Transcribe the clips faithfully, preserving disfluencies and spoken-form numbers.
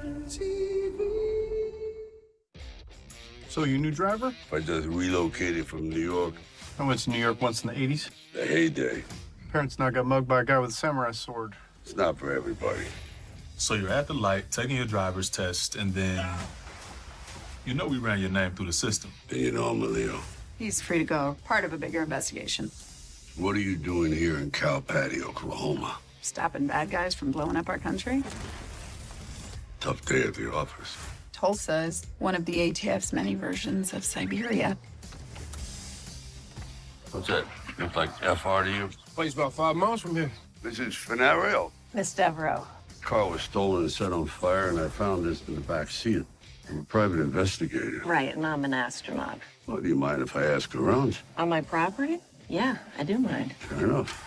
So you new driver? I just relocated from New York. I went to New York once in the eighties. The heyday. Parents now got mugged by a guy with a samurai sword. It's not for everybody. So you're at the light, taking your driver's test, and then... You know we ran your name through the system. And you know I'm a Leo. He's free to go. Part of a bigger investigation. What are you doing here in Cal Patty, Oklahoma? Stopping bad guys from blowing up our country. Tough day at the office. Tulsa is one of the A T F's many versions of Siberia. What's that? Looks like F R to you? Place about five miles from here. This is Finarello. Miss Devereaux. Car was stolen and set on fire, and I found this in the back seat. I'm a private investigator. Right, and I'm an astronaut. Well, do you mind if I ask around? On my property? Yeah, I do mind. Fair enough.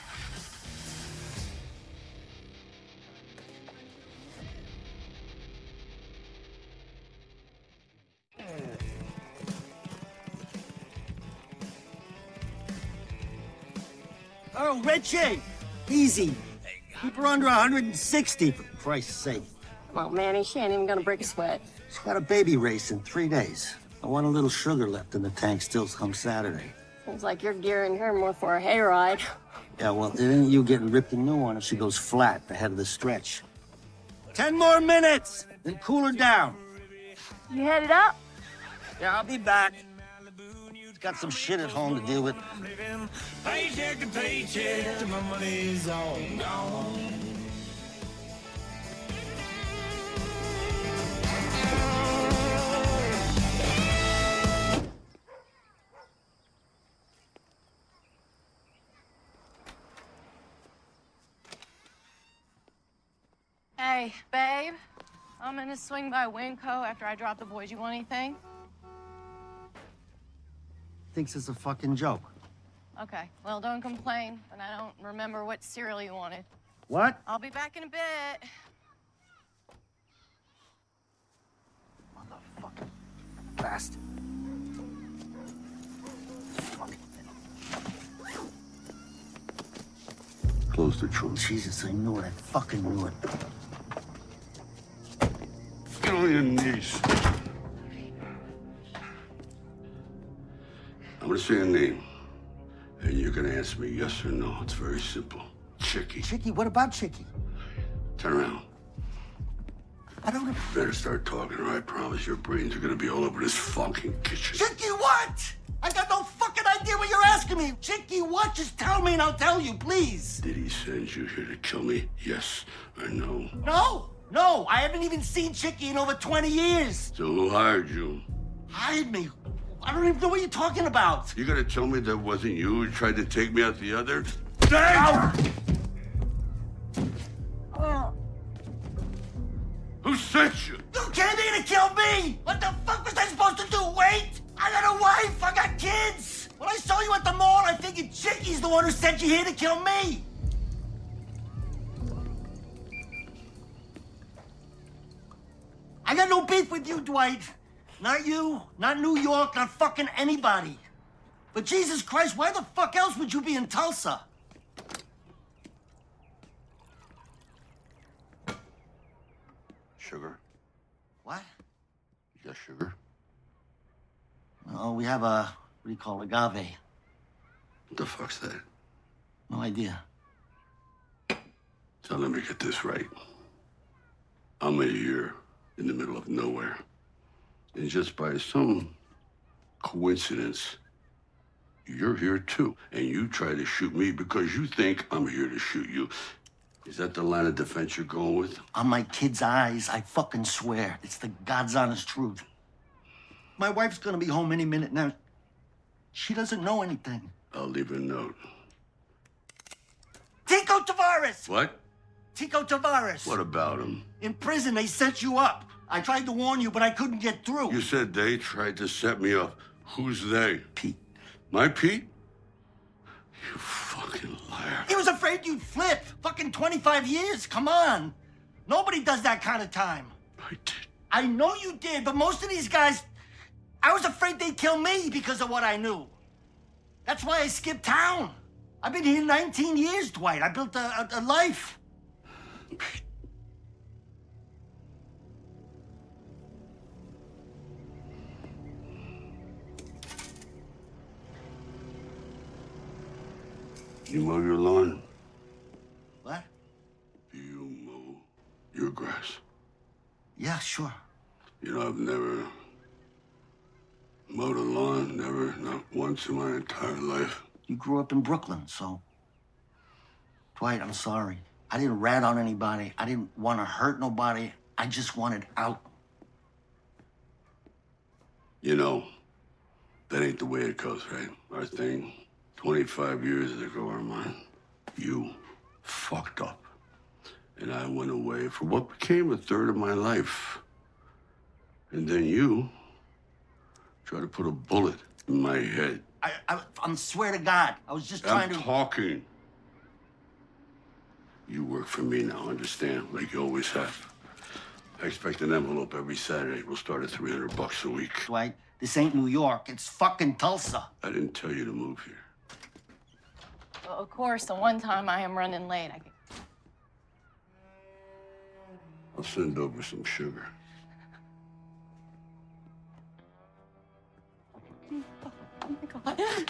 Oh, Richie! Easy. Keep her under one hundred sixty, for Christ's sake. Well, Manny, she ain't even gonna break a sweat. She's got a baby race in three days. I want a little sugar left in the tank still come Saturday. Seems like you're gearing her more for a hayride. Yeah, well, it ain't you getting ripped a new one if she goes flat ahead of the stretch. Ten more minutes, then cool her down. You headed up? Yeah, I'll be back. Got some shit at home to deal with. Paycheck to paycheck, till my money's all gone. Hey, babe. I'm gonna swing by Winco after I drop the boys. You want anything? Thinks it's a fucking joke. Okay. Well, don't complain, but I don't remember what cereal you wanted. What? I'll be back in a bit. Motherfucking bastard. Close the trunk. Jesus, I knew it. I fucking knew it. Get on your knees. I'm gonna say a name, and you're gonna answer me yes or no. It's very simple. Chicky. Chicky? What about Chicky? Turn around. I don't know. Better start talking, or I promise your brains are gonna be all over this fucking kitchen. Chicky what? I got no fucking idea what you're asking me. Chicky what? Just tell me and I'll tell you, please. Did he send you here to kill me? Yes or no? No, no. I haven't even seen Chicky in over twenty years. So who hired you? Hired me? I don't even know what you're talking about. You gonna tell me that wasn't you who tried to take me out the other? Ow! Who sent you? You came here to kill me! What the fuck was I supposed to do? Wait! I got a wife! I got kids! When I saw you at the mall, I figured Chicky's the one who sent you here to kill me! I got no beef with you, Dwight. Not you, not New York, not fucking anybody. But Jesus Christ, why the fuck else would you be in Tulsa? Sugar. What? You got sugar? Oh, we have a, what do you call it, agave. What the fuck's that? No idea. So let me get this right. I'm here in the middle of nowhere. And just by some coincidence, you're here too. And you try to shoot me because you think I'm here to shoot you. Is that the line of defense you're going with? On my kid's eyes, I fucking swear. It's the God's honest truth. My wife's gonna be home any minute now. She doesn't know anything. I'll leave a note. Tico Tavares! What? Tico Tavares. What about him? In prison, they set you up. I tried to warn you, but I couldn't get through. You said they tried to set me up. Who's they? Pete. My Pete? You fucking liar. He was afraid you'd flip. Fucking twenty-five years. Come on. Nobody does that kind of time. I did. I know you did, but most of these guys, I was afraid they'd kill me because of what I knew. That's why I skipped town. I've been here nineteen years, Dwight. I built a, a, a life. Pete. You mow your lawn? What? Do you mow your grass? Yeah, sure. You know, I've never mowed a lawn, never, not once in my entire life. You grew up in Brooklyn, so... Dwight, I'm sorry. I didn't rat on anybody. I didn't want to hurt nobody. I just wanted out. You know, that ain't the way it goes, right? Our thing, twenty-five years ago, Armand, you fucked up. And I went away for what became a third of my life. And then you tried to put a bullet in my head. I, I, I swear to God, I was just trying I'm to... talking. You work for me now, understand? Like you always have. I expect an envelope every Saturday. We'll start at three hundred bucks a week. Dwight, this ain't New York. It's fucking Tulsa. I didn't tell you to move here. Well, of course, the one time I am running late, I can... I'll send over some sugar. Oh my God.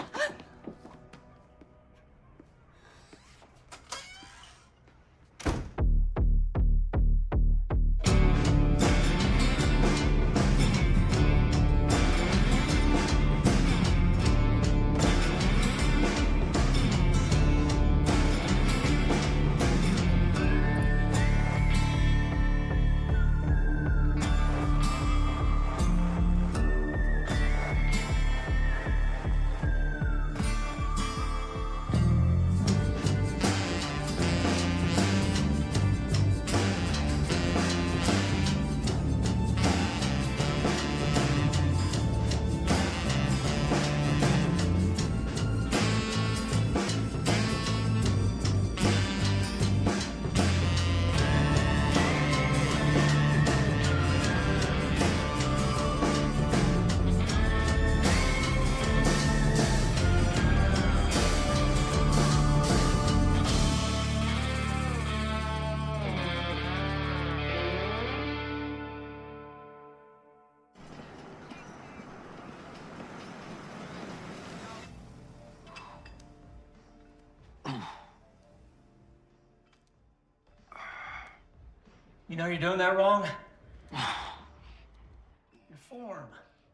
You know you're doing that wrong? Your form.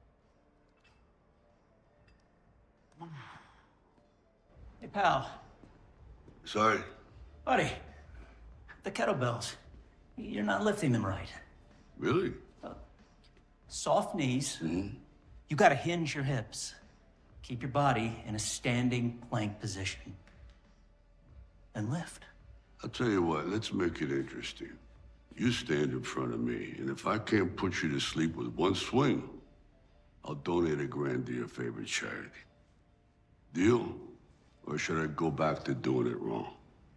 Hey, pal. Sorry. Buddy, the kettlebells. You're not lifting them right. Really? Uh, soft knees. Mm-hmm. You gotta hinge your hips. Keep your body in a standing plank position. And lift. I'll tell you what, let's make it interesting. You stand in front of me, and if I can't put you to sleep with one swing, I'll donate a grand to your favorite charity. Deal? Or should I go back to doing it wrong?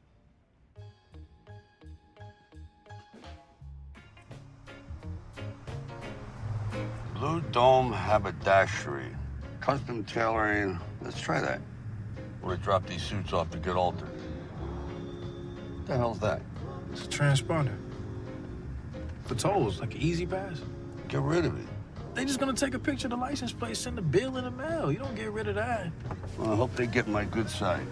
Blue Dome Haberdashery. Custom tailoring. Let's try that. Or drop these suits off to get altered. What the hell's that? It's a transponder. For tolls, like an easy pass. Get rid of it. They just gonna take a picture of the license plate, send a bill in the mail. You don't get rid of that. Well, I hope they get my good side.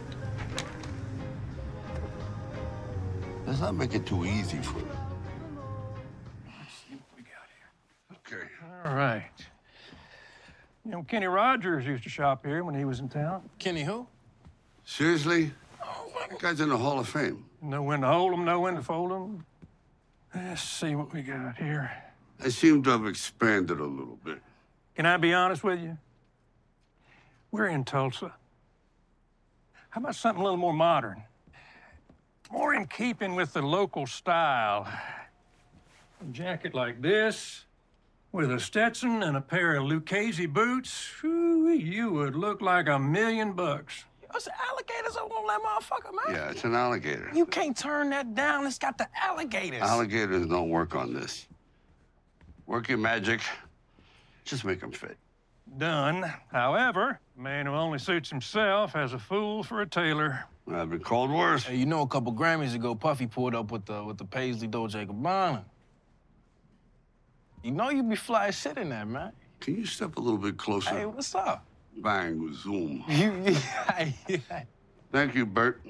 Let's not make it too easy for them. Let's see what we got here. Okay. All right. You know, Kenny Rogers used to shop here when he was in town. Kenny who? Seriously? That guy's in the Hall of Fame. Know when to hold 'em, know when to fold 'em. Let's see what we got here. I seem to have expanded a little bit. Can I be honest with you? We're in Tulsa. How about something a little more modern? More in keeping with the local style. A jacket like this, with a Stetson and a pair of Lucchese boots, whew, you would look like a million bucks. It's alligators up on that motherfucker, man. Yeah, it's an alligator. You can't turn that down. It's got the alligators. Alligators don't work on this. Work your magic. Just make them fit. Done. However, a man who only suits himself has a fool for a tailor. I've been called worse. Hey, you know, a couple Grammys ago, Puffy pulled up with the with the Paisley Dolce Gabbana. You know you be fly as shit in that, man. Can you step a little bit closer? Hey, what's up? Bang, zoom. You, yeah, yeah. Thank you, Bert.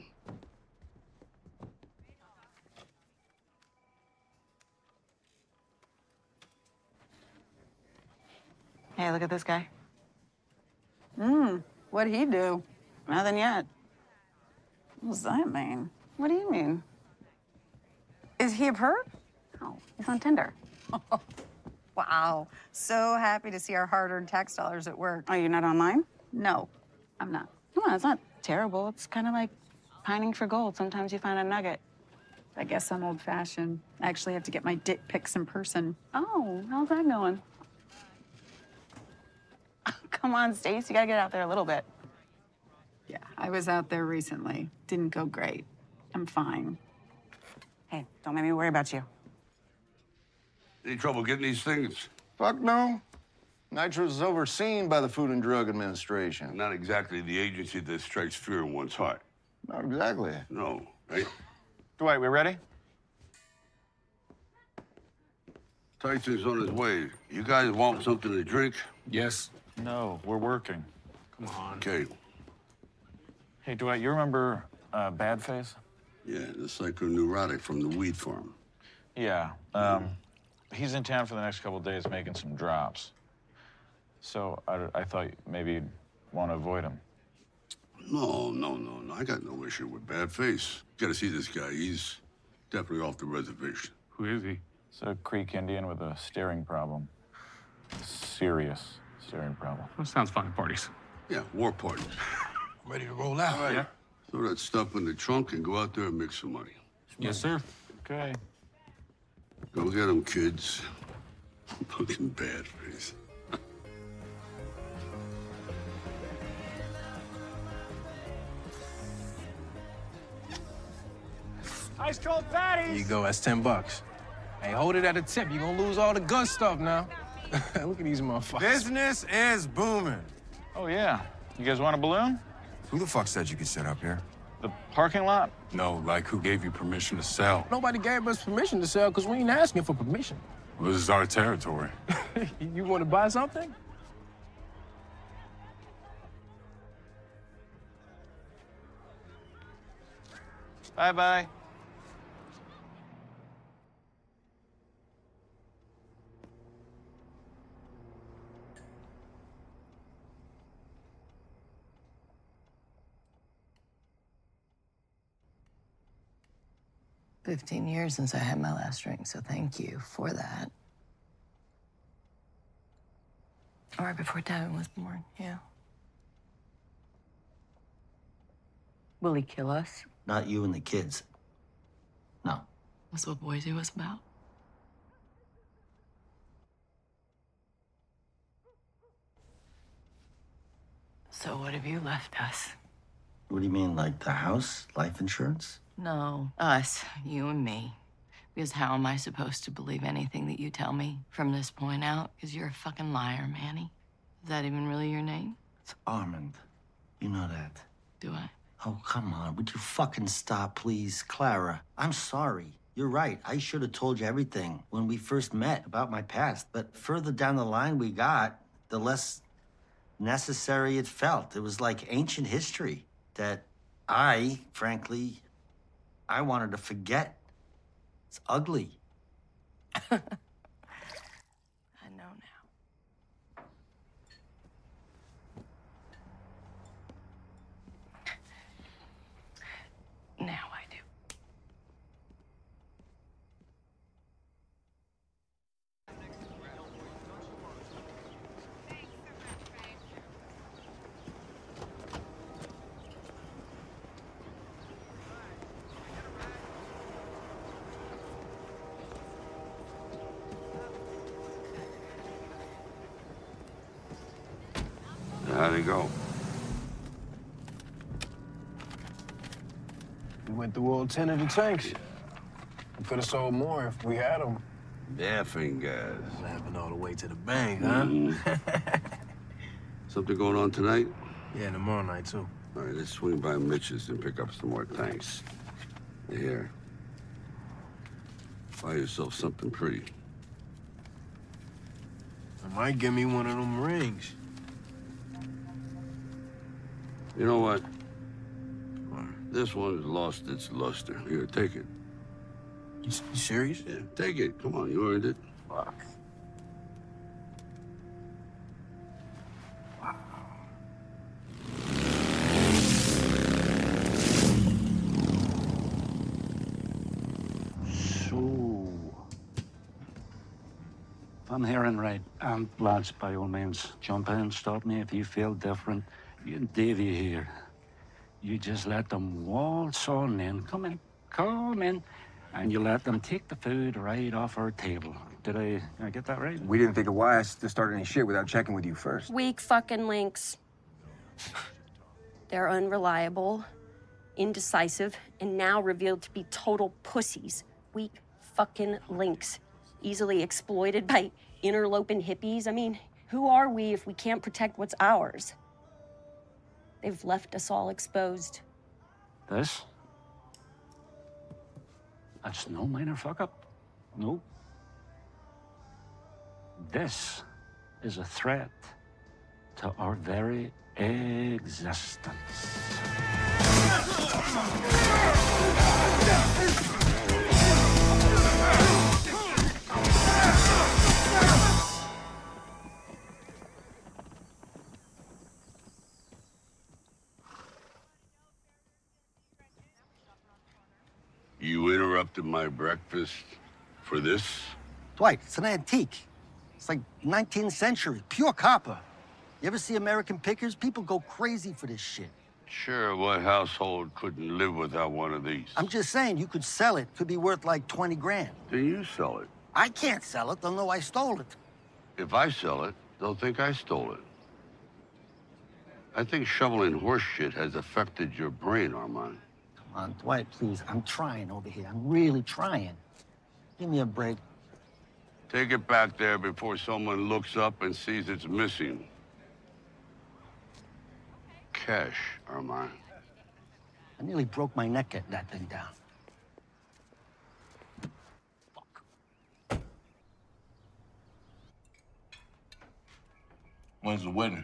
Hey, look at this guy. Hmm, what'd he do? Nothing yet. What does that mean? What do you mean? Is he a perp? Oh, he's on Tinder. Wow. So happy to see our hard-earned tax dollars at work. Oh, you're not online? No, I'm not. Come on, it's not terrible. It's kind of like pining for gold. Sometimes you find a nugget. I guess I'm old-fashioned. I actually have to get my dick pics in person. Oh, how's that going? Come on, Stace, you gotta get out there a little bit. Yeah, I was out there recently. Didn't go great. I'm fine. Hey, don't make me worry about you. Any trouble getting these things? Fuck no. Nitro's is overseen by the Food and Drug Administration. Not exactly the agency that strikes fear in one's heart. Not exactly. No, right? Dwight, we ready? Tyson's on his way. You guys want something to drink? Yes. No, we're working. Come on. Okay. Hey, Dwight, you remember uh, Badface? Yeah, the psychoneurotic from the weed farm. Yeah. Um, he's in town for the next couple of days making some drops. So I, I thought maybe you'd want to avoid him. No, no, no, no. I got no issue with bad face. Gotta see this guy. He's definitely off the reservation. Who is he? It's a Creek Indian with a staring problem. Serious staring problem. That sounds fun at parties. Yeah, war parties. Ready to roll out? All right. Yeah. Throw that stuff in the trunk and go out there and make some money. Yes, sir. Okay. Go get them, kids. Looking bad face. Ice cold patties. Here you go. That's ten bucks. Hey, hold it at a tip. You're gonna lose all the good stuff now. Look at these motherfuckers. Business is booming. Oh, yeah. You guys want a balloon? Who the fuck said you could sit up here? The parking lot? No, like who gave you permission to sell? Nobody gave us permission to sell because we ain't asking for permission. Well, this is our territory. You want to buy something? Bye-bye. Fifteen years since I had my last drink, so thank you for that. Or right before Devin was born, yeah. Will he kill us? Not you and the kids. No. That's what Boise was about. So what have you left us? What do you mean, like the house, life insurance? No, us, you and me. Because how am I supposed to believe anything that you tell me from this point out? Because you're a fucking liar, Manny. Is that even really your name? It's Armand. You know that. Do I? Oh, come on. Would you fucking stop, please? Clara, I'm sorry. You're right. I should have told you everything when we first met about my past. But further down the line we got, the less necessary it felt. It was like ancient history that I, frankly, I wanted to forget. It's ugly. I know now. Now I do. How'd it go? We went through all ten of the tanks. We could have sold more if we had them. Laughing guys. Laughing all the way to the bank, huh? Mm. Something going on tonight? Yeah, tomorrow night, too. All right, let's swing by Mitch's and pick up some more tanks. Here. Buy yourself something pretty. I might give me one of them rings. You know what? This one's lost its luster. Here, take it. You, you serious? Yeah, take it. Come on, you earned it. Fuck. So, if I'm hearing right, and lads, by all means, jump in, stop me if you feel different. You and Davey here, you just let them waltz on in. Come in, come in, and you let them take the food right off our table. Did I, did I get that right? We didn't think it wise to start any shit without checking with you first. Weak fucking links. They're unreliable, indecisive, and now revealed to be total pussies. Weak fucking links. Easily exploited by interloping hippies. I mean, who are we if we can't protect what's ours? They've left us all exposed. This? That's no minor fuck up. No. This is a threat to our very existence. You interrupted my breakfast for this? Dwight, it's an antique. It's like nineteenth century, pure copper. You ever see American Pickers? People go crazy for this shit. Sure, what household couldn't live without one of these? I'm just saying, you could sell it. Could be worth like twenty grand. Then you sell it. I can't sell it. They'll know I stole it. If I sell it, they'll think I stole it. I think shoveling horse shit has affected your brain, Armand. Come on, Dwight, please. I'm trying over here. I'm really trying. Give me a break. Take it back there before someone looks up and sees it's missing. Cash, Armand. I nearly broke my neck getting that thing down. When's the wedding?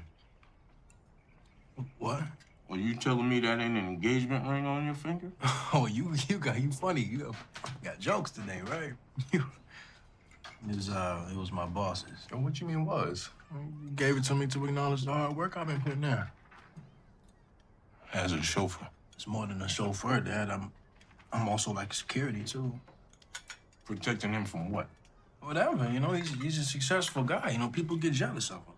What? Well, you telling me that ain't an engagement ring on your finger? Oh, you you got you funny. You got jokes today, right? You. It was, uh, it was my boss's. And what you mean was? You gave it to me to acknowledge the hard work I've been putting in. As a chauffeur. It's more than a chauffeur, Dad. I'm I'm also like security, too. Protecting him from what? Whatever, you know, he's, he's a successful guy. You know, people get jealous of him.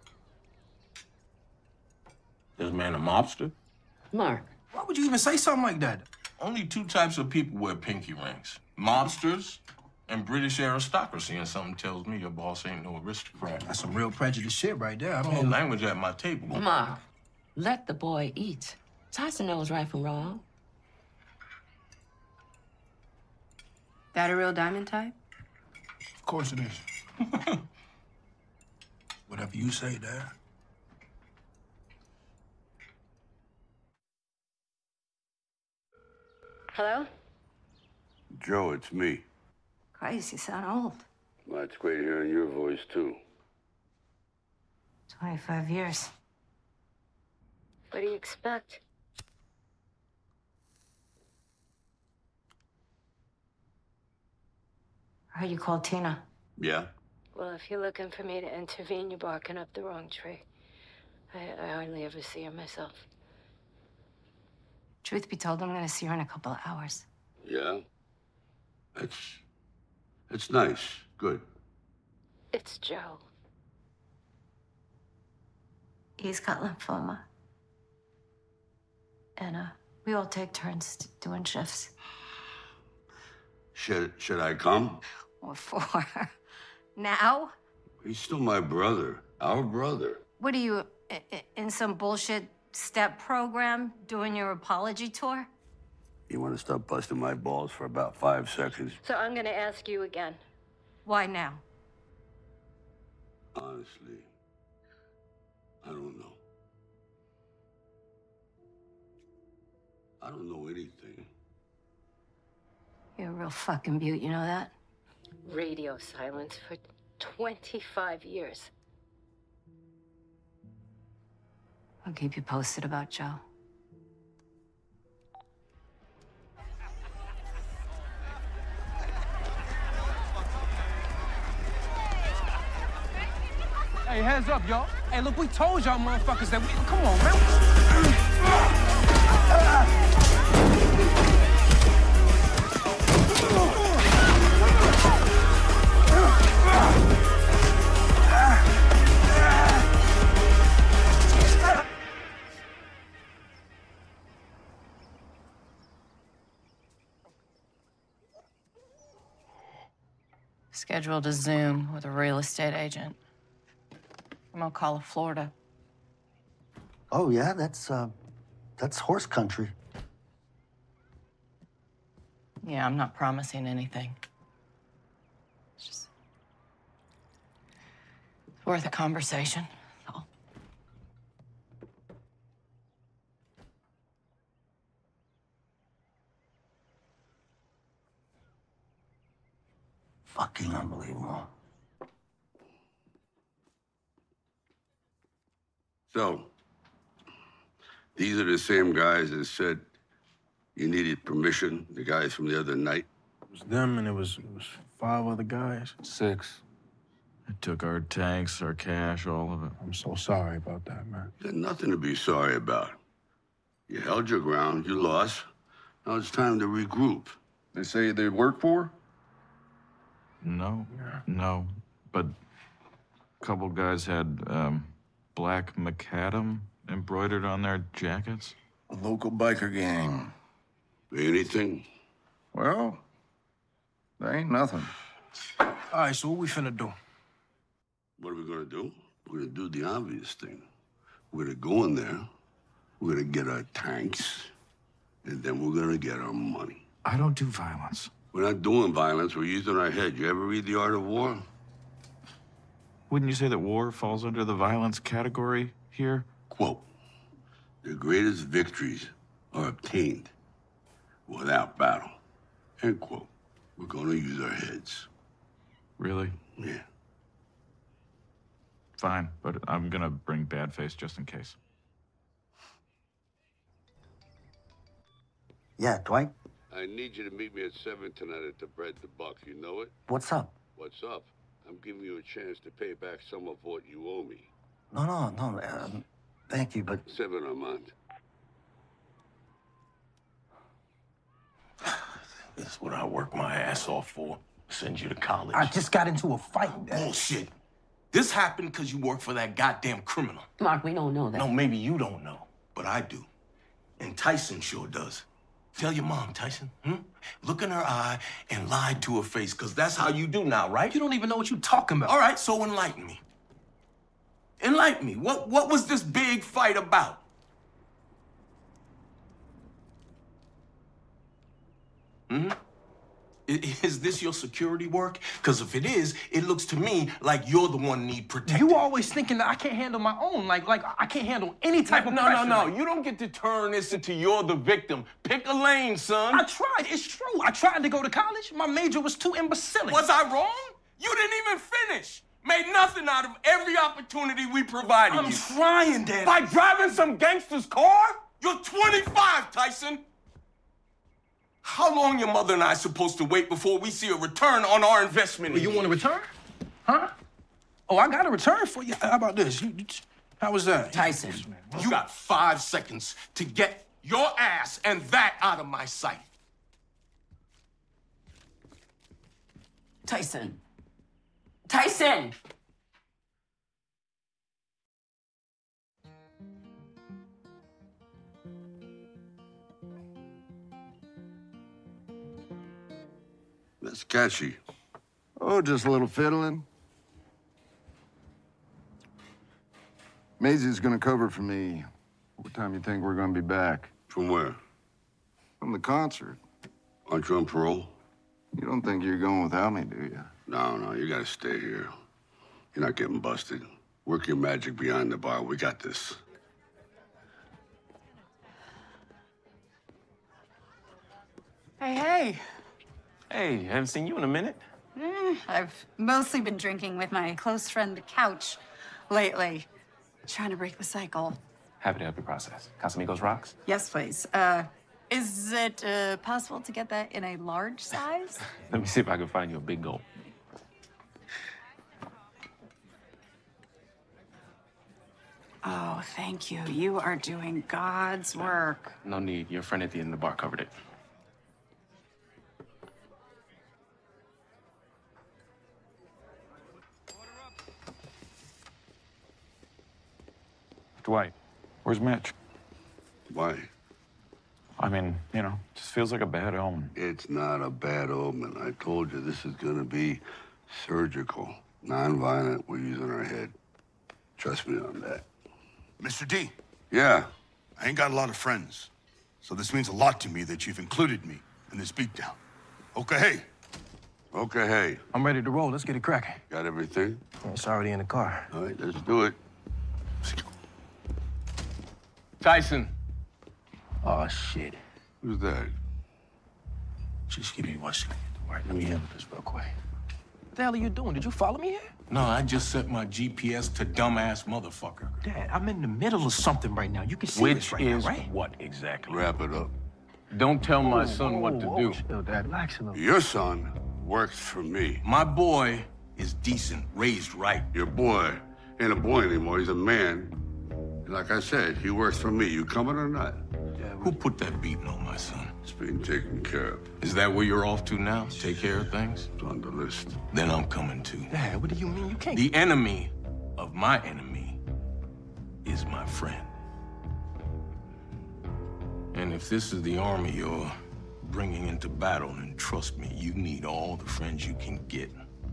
This man a mobster? Mark. Why would you even say something like that? Only two types of people wear pinky rings. Mobsters and British aristocracy, and something tells me your boss ain't no aristocrat. That's some real prejudice shit right there. I don't know language at my table. Mark, let the boy eat. Tyson knows right from wrong. That a real diamond type? Of course it is. Whatever you say, Dad. Hello? Joe, it's me. Christ, you sound old. Well, it's great hearing your voice, too. twenty-five years. What do you expect? I heard you called Tina. Yeah? Well, if you're looking for me to intervene, you're barking up the wrong tree. I, I hardly ever see her myself. Truth be told, I'm gonna see her in a couple of hours. Yeah? That's... It's nice. Good. It's Joe. He's got lymphoma. And, uh, we all take turns t- doing shifts. Should, should I come? What for? Now? He's still my brother. Our brother. What are you, i- i- in some bullshit step program doing your apology tour? You want to stop busting my balls for about five seconds? So I'm gonna ask you again. Why now? Honestly, I don't know. I don't know anything. You're a real fucking beaut, you know that? Radio silence for twenty-five years. I'll keep you posted about Joe. Hey, heads up, y'all. Hey, look, we told y'all motherfuckers that we... Come on, man. Scheduled a Zoom with a real estate agent from Ocala, Florida. Oh, yeah? That's, uh, that's horse country. Yeah, I'm not promising anything. It's just it's worth a conversation. Fucking unbelievable. So, these are the same guys that said you needed permission, the guys from the other night? It was them and it was, it was five other guys. Six. It took our tanks, our cash, all of it. I'm so sorry about that, man. There's nothing to be sorry about. You held your ground, you lost. Now it's time to regroup. They say they work for? No, no. But a couple guys had um, black macadam embroidered on their jackets. A local biker gang. Anything? Well, there ain't nothing. All right, so what we finna do? What are we gonna do? We're gonna do the obvious thing. We're gonna go in there, we're gonna get our tanks, and then we're gonna get our money. I don't do violence. We're not doing violence, we're using our head. You ever read The Art of War? Wouldn't you say that war falls under the violence category here? Quote, the greatest victories are obtained without battle. End quote. We're gonna use our heads. Really? Yeah. Fine, but I'm gonna bring bad face just in case. Yeah, Dwight? I need you to meet me at seven tonight at the Bread the Buck. You know it? What's up? What's up? I'm giving you a chance to pay back some of what you owe me. No, no, no. Um, thank you, but... Seven a month. This is what I work my ass off for. Send you to college. I just got into a fight, Dad. Bullshit. This happened because you work for that goddamn criminal. Mark, we don't know that. No, maybe you don't know, but I do. And Tyson sure does. Tell your mom, Tyson. Hmm? Look in her eye and lie to her face, because that's how you do now, right? You don't even know what you're talking about. All right, so enlighten me. Enlighten me. What, what was this big fight about? Hmm? Is this your security work? Because if it is, it looks to me like you're the one need protected. You always thinking that I can't handle my own, like like I can't handle any type no, of no, pressure. No, no, no. You don't get to turn this into you're the victim. Pick a lane, son. I tried. It's true. I tried to go to college. My major was too imbecilic. Was I wrong? You didn't even finish. Made nothing out of every opportunity we provided I'm you. I'm trying, Dad. By driving some gangster's car? You're twenty-five, Tyson. How long your mother and I supposed to wait before we see a return on our investment? Well, you want a return? Huh? Oh, I got a return for you. How about this? You, you, how was that? Tyson. You got five seconds to get your ass and that out of my sight. Tyson. Tyson! That's catchy. Oh, just a little fiddling. Maisie's gonna cover for me. What time you think we're gonna be back? From where? From the concert. Aren't you on parole? You don't think you're going without me, do you? No, no, you gotta stay here. You're not getting busted. Work your magic behind the bar. We got this. Hey, hey. Hey, haven't seen you in a minute. Eh, I've mostly been drinking with my close friend Couch lately. Trying to break the cycle. Happy to help you process. Casamigos rocks? Yes, please. Uh, is it uh, possible to get that in a large size? Let me see if I can find you a big gulp. Oh, thank you. You are doing God's work. No need. Your friend at the end of the bar covered it. Dwight, where's Mitch? Why? I mean, you know, just feels like a bad omen. It's not a bad omen. I told you this is gonna be surgical, non-violent. We're using our head. Trust me on that. Mister D. Yeah. I ain't got a lot of friends, so this means a lot to me that you've included me in this beatdown. Okay, hey. Okay, hey. I'm ready to roll. Let's get it cracking. Got everything? It's already in the car. All right, let's do it. Tyson. Oh, shit. Who's that? Just give me one second. All right, let me handle this real quick. What the hell are you doing? Did you follow me here? No, I just set my G P S to dumbass motherfucker. Dad, I'm in the middle of something right now. You can see Which this right is now, right? what exactly? Wrap it up. Don't tell my Whoa, son what to whoa, do. Chill, Dad. Relax a little. Your son works for me. My boy is decent, raised right. Your boy ain't a boy anymore. He's a man. And like I said, he works for me. You coming or not? Who put that beating on my son? It's being taken care of. Is that where you're off to now? Take care of things? It's on the list. Then I'm coming too. Dad, what do you mean? You can't. The enemy of my enemy is my friend. And if this is the army you're bringing into battle, then trust me, you need all the friends you can get.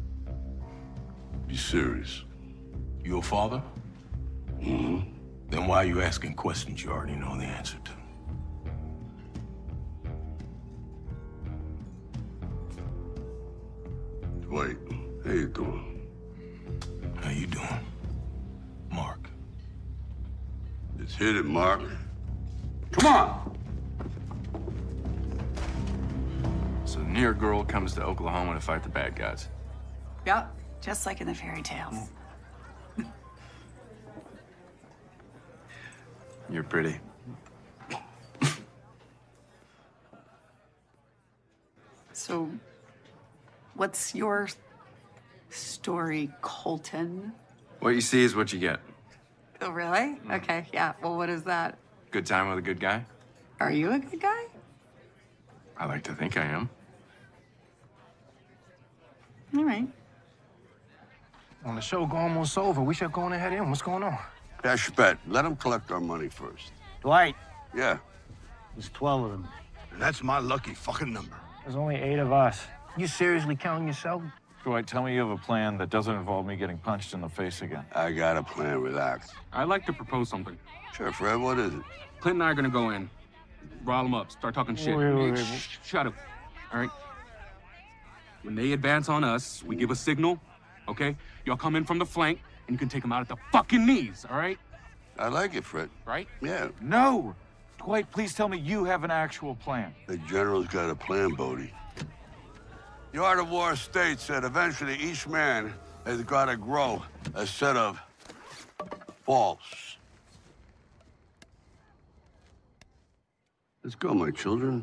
Be serious. You a father? Mm-hmm. Then why are you asking questions you already know the answer to? Dwight, how you doing? How you doing, Mark? Let's hit it, Mark. Come on! So the New York girl comes to Oklahoma to fight the bad guys. Yep, just like in the fairy tales. You're pretty. So, what's your story, Colton? What you see is what you get. Oh, really? Okay, yeah. Well, what is that? Good time with a good guy? Are you a good guy? I like to think I am. All right. When the show go almost over, we should go on ahead in. What's going on? Cash bet. Let them collect our money first. Dwight. Yeah. There's twelve of them. And that's my lucky fucking number. There's only eight of us. You seriously counting yourself? Dwight, tell me you have a plan that doesn't involve me getting punched in the face again. I got a plan. Relax. I'd like to propose something. Sure, Fred. What is it? Clint and I are gonna go in, rile them up, start talking shit. Wait, wait, wait, wait. Shh, shut up. All right. When they advance on us, we give a signal, okay? Y'all come in from the flank, and you can take them out at the fucking knees, all right? I like it, Fred. Right? Yeah. No! Dwight, please tell me you have an actual plan. The general's got a plan, Bodie. The art of war states that eventually each man has got to grow a set of balls. Let's go, my children.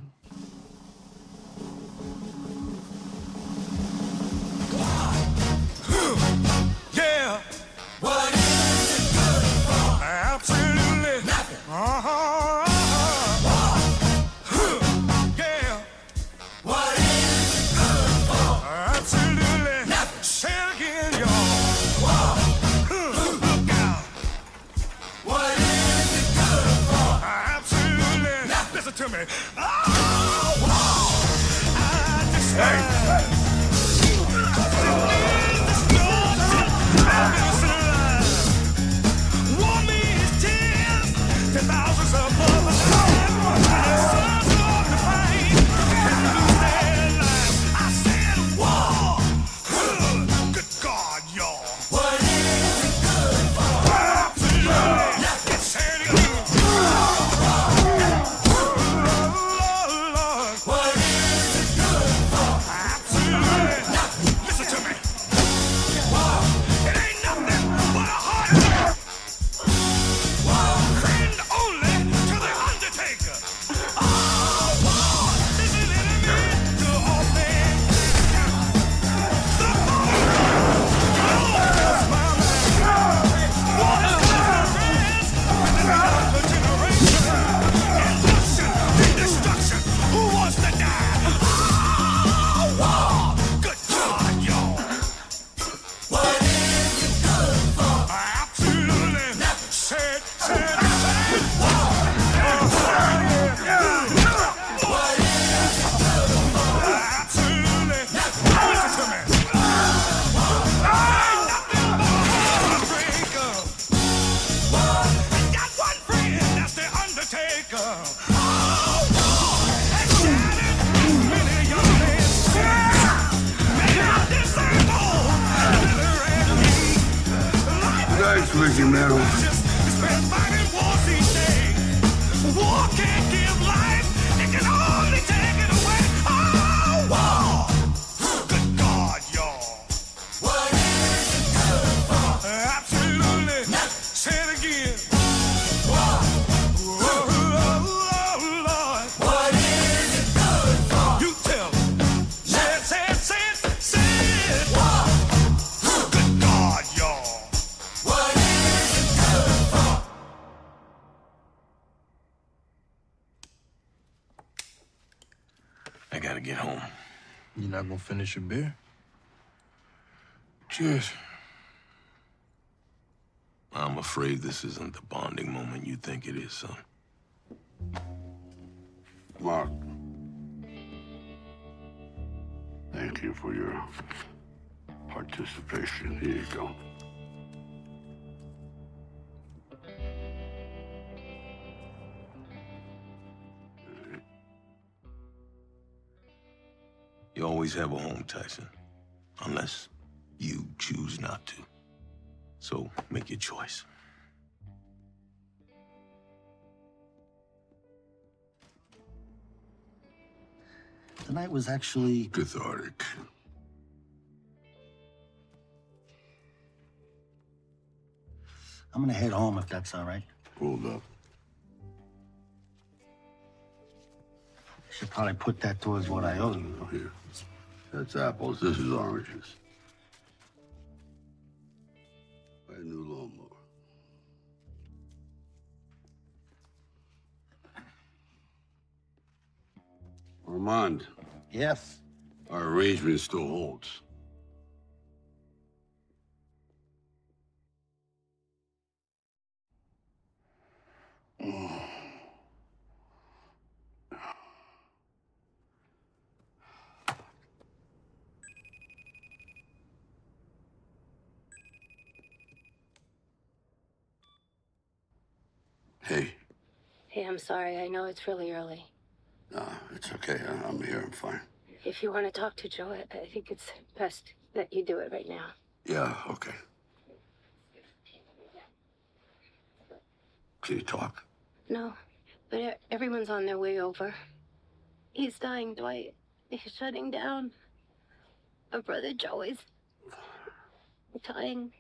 Yeah. What is it good for? Absolutely nothing. Uh-huh. Uh-huh. Yeah. What is it good for? Absolutely nothing. Say it again, y'all. Look out. What is it good for? Absolutely nothing. Listen to me. Ah! crazy metal. War can't give life, it can only take it away. Oh, war! Good God, y'all. What is it good for? Absolutely. Nothing. Say it again. War. Oh, oh, oh, Lord. What is it good for? You tell me. Say it, say it, say it, say it. War. Good God, y'all. What is it good for? I gotta get home. You're not gonna finish your beer? Cheers. I'm afraid this isn't the bonding moment you think it is, son. Mark, thank you for your participation. Here you go. You always have a home, Tyson. Unless you choose not to. So make your choice. Tonight was actually cathartic. I'm gonna head home if that's all right. Hold up. Should probably put that towards what I owe you. Here. That's apples. This is oranges. Buy a new lawnmower. Armand. Yes? Our arrangement still holds. Hey. Hey, I'm sorry. I know it's really early. No, it's okay. I- I'm here. I'm fine. If you want to talk to Joe, I I think it's best that you do it right now. Yeah, okay. Can you talk? No, but e- everyone's on their way over. He's dying, Dwight. He's shutting down. Our brother Joe is dying.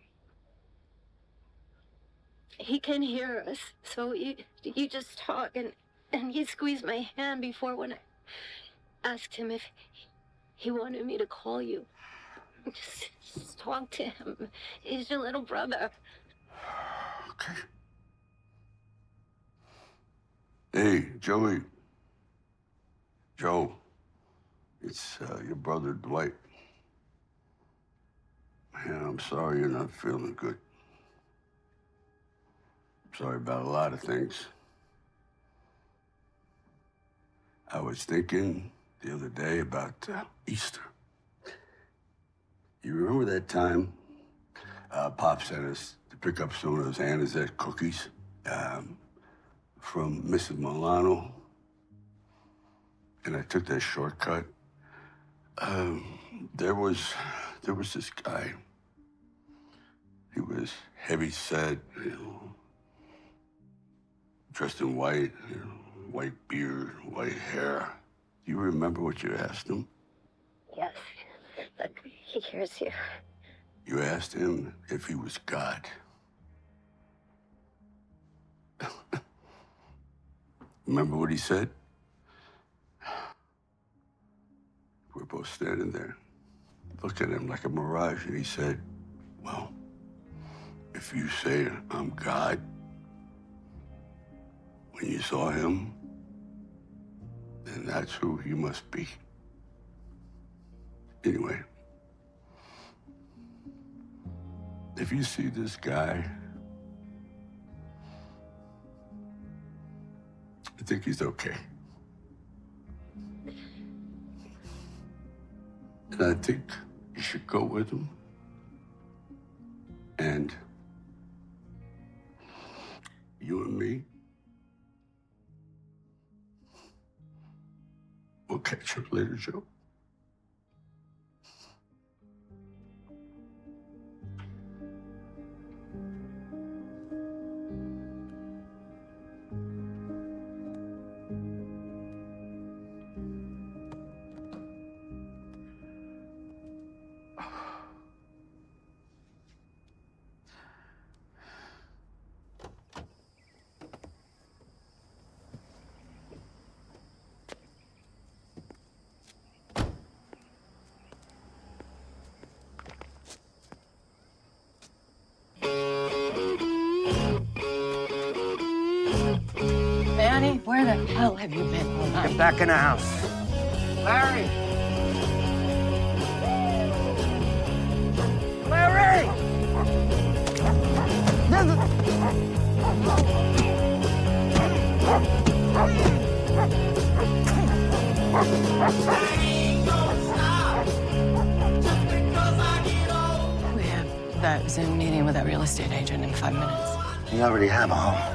He can hear us, so you you just talk, and and he squeezed my hand before when I asked him if he wanted me to call you. Just, just talk to him. He's your little brother. Okay. Hey, Joey. Joe. It's uh, your brother, Dwight. Man, I'm sorry you're not feeling good. I'm sorry about a lot of things. I was thinking the other day about uh, Easter. You remember that time uh, Pop sent us to pick up some of those Anisette cookies um, from Missus Milano? And I took that shortcut. Um, there was, there was this guy. He was heavy set, you know, dressed in white, you know, white beard, white hair. Do you remember what you asked him? Yes. Look, he hears you. You asked him if he was God. Remember what he said? We're both standing there, looking at him like a mirage, and he said, well, if you say I'm God, when you saw him, then that's who you must be. Anyway, if you see this guy, I think he's okay. And I think you should go with him. And you and me, we'll catch up later, Joe. Where the hell have you been all night? Get back in the house. Larry! Larry! We have that Zoom meeting with that real estate agent in five minutes. You already have a home.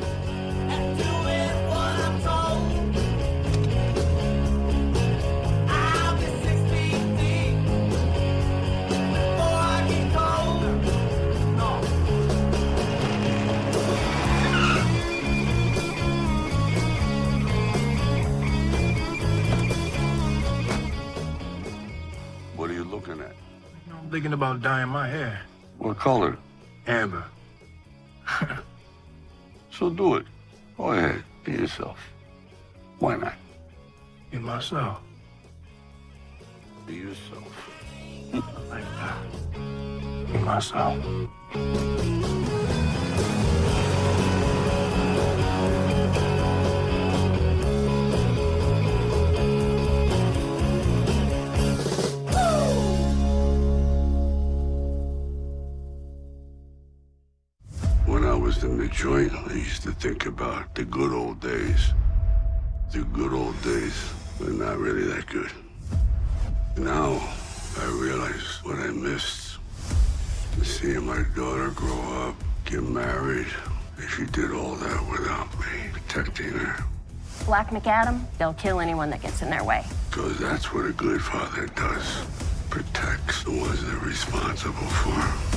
What are you looking at? I'm thinking about dyeing my hair. What color? Amber. So do it. Go ahead. Be yourself. Why not? Be myself. Be yourself. Like that. Be myself. When I was in the joint, I used to think about the good old days. The good old days were not really that good. Now, I realize what I missed. Seeing my daughter grow up, get married, and she did all that without me protecting her. Black McAdam, they'll kill anyone that gets in their way. Because that's what a good father does. Protects the ones they're responsible for.